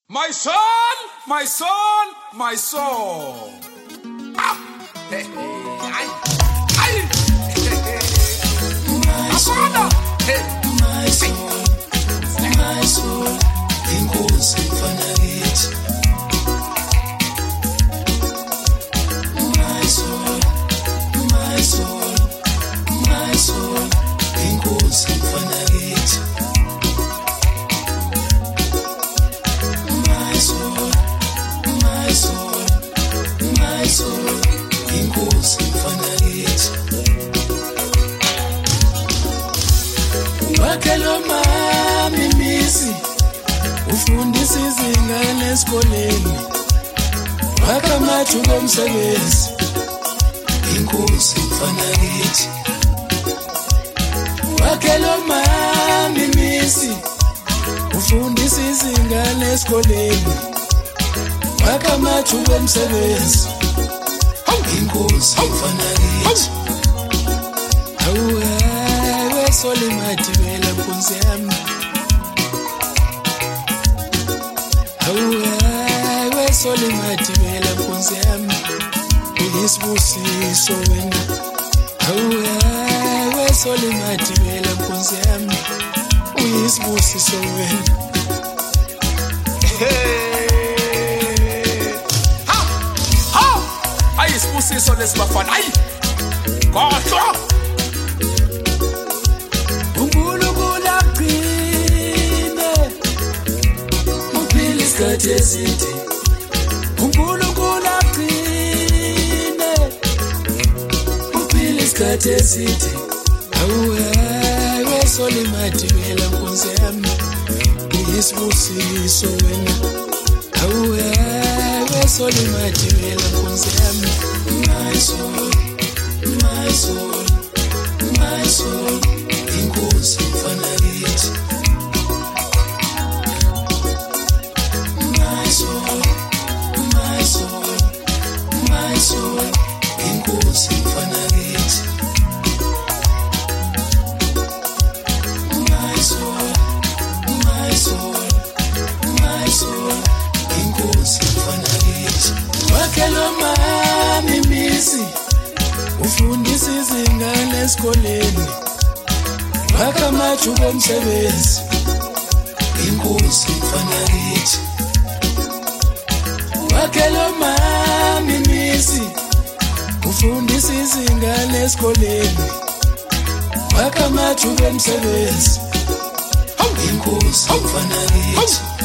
My son, my son, my son. Ah! Hey, hey, ay, My soul, hey, my soul, my soul, inkosi mfana kithi. My soul, my soul, my soul, inkosi mfana kithi. My soul, my soul, my soul, inkosi mfana kithi. Wakhelo mami misi ufundisa izingane esikoleni wakha amathuba omsebenzi inkosi mfana kithi. Wakhelo mami misi ufundisa izingane esikoleni wakha amathuba omsebenzi inkosi mfana kithi. Soli madibela nkunzi yami Awe soli madibela nkunzi yami Uyisibusiso wena Awe soli madibela nkunzi yami Uyisibusiso wena ha, ha. Ayisibusiso lesibafana. Ayi. Khohlwa. Isikhathi eside uNkulunkulu agcine uphile isikhathi eside awe soli madibela nkunzi yami uyisibusiso wena awe soli madibela nkunzi yami. My soul, my soul, my soul, inkosi mfana kithi. My soul, my soul, my soul, inkosi mfana kithi. My soul, my soul, my soul, inkosi mfana kithi. Wakhelo mami misi ufundisa izingane esikoleni wakha amathuba omsebenzi inkosi mfana kithi. Wakhelo mami misi ufundisa izingane esikoleni wakha amathuba omsebenzi inkosi mfana kithi.